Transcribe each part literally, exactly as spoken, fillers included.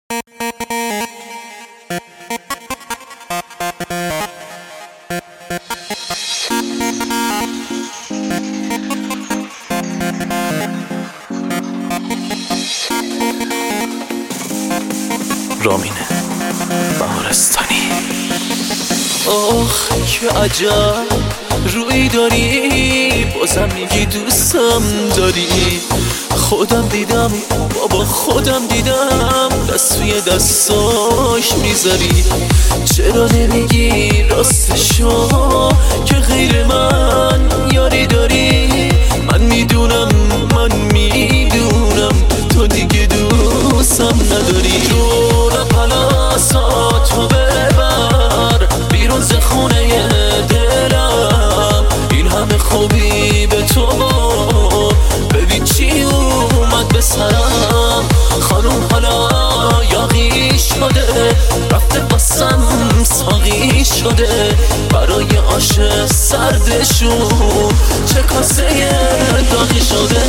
رامین بهارستانی. آخ که عجب روی داری، بازم میگی دوستم داری. خودم دیدم بابا خودم دیدم، دست توی دستاش میذاری. چرا نمیگی راستشو که غیر من یاری داری؟ من میدونم من میدونم تو دیگه دوستم نداری. جون پلاساتو ببر بیرون ز خونه دلم، این همه خوبی به تو ببین چی اومد به سرم. خانوم حالا یاغی شده، رفته باسم ساقی شده، برای آش سردشون چه کاسه داغی شده.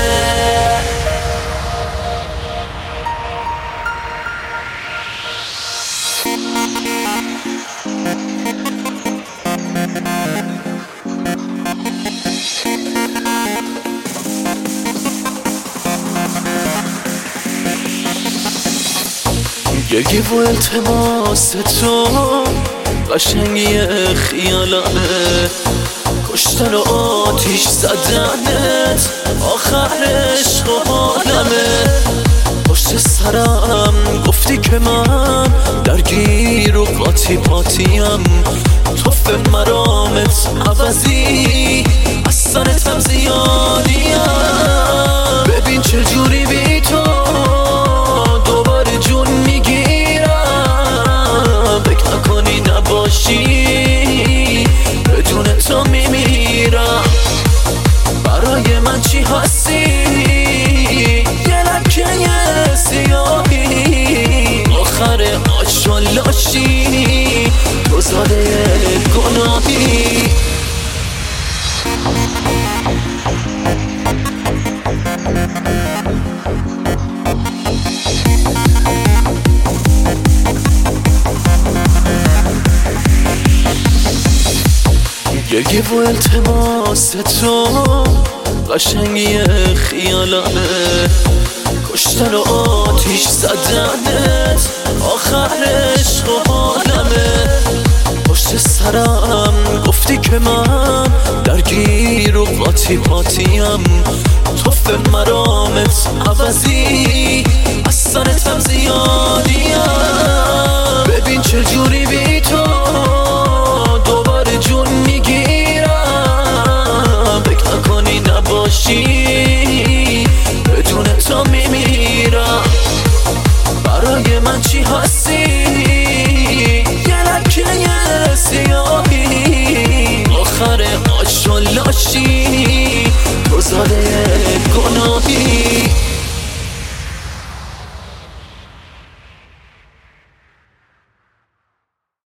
گریه و التماس تو قشنگی خیالانه، کشتن و آتیش زدنت آخرش و حالمه. پشت سرم گفتی که من درگیر و قاطی پاتیم، توف مرامت عوضی از سرتم زیادیم. ببین چجوری بی تو دوباره جون میگیرم، فکر نکنی نباشی بدون تو میمیرم. برای من چی هستی؟ یه لکه سیاهی آخر آش و لاشی، تو زاده گناهی. گریه و التماس تو قشنگی خیالانه، کشتن و آتیش زدنت آخرش و حالمه. پشت سرم گفتی که من درگیر و قاطی پاتیم، توف مرامت عوضی از سرتم زیادیم. ببین چجوری بی تو دوباره جون میگیرم، فکر نکنی نباشی بدون تو میمیرم. برای من چی هستی؟ یه لکه